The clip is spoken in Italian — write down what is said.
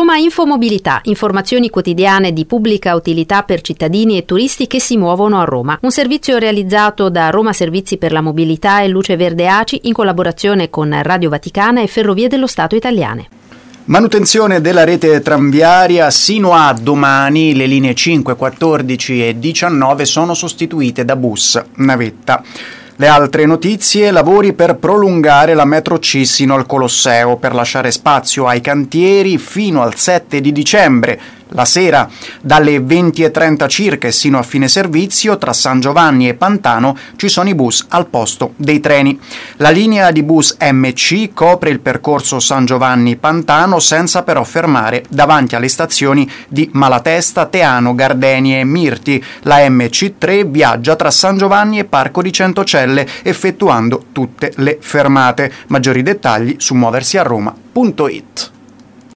Roma Infomobilità, informazioni quotidiane di pubblica utilità per cittadini e turisti che si muovono a Roma. Un servizio realizzato da Roma Servizi per la Mobilità e Luce Verde ACI in collaborazione con Radio Vaticana e Ferrovie dello Stato italiane. Manutenzione della rete tranviaria. Sino a domani le linee 5, 14 e 19 sono sostituite da bus navetta. Le altre notizie: lavori per prolungare la metro C sino al Colosseo per lasciare spazio ai cantieri fino al 7 di dicembre. La sera, dalle 20:30 circa e sino a fine servizio, tra San Giovanni e Pantano ci sono i bus al posto dei treni. La linea di bus MC copre il percorso San Giovanni-Pantano senza però fermare davanti alle stazioni di Malatesta, Teano, Gardenie e Mirti. La MC3 viaggia tra San Giovanni e Parco di Centocelle effettuando tutte le fermate. Maggiori dettagli su muoversiaroma.it.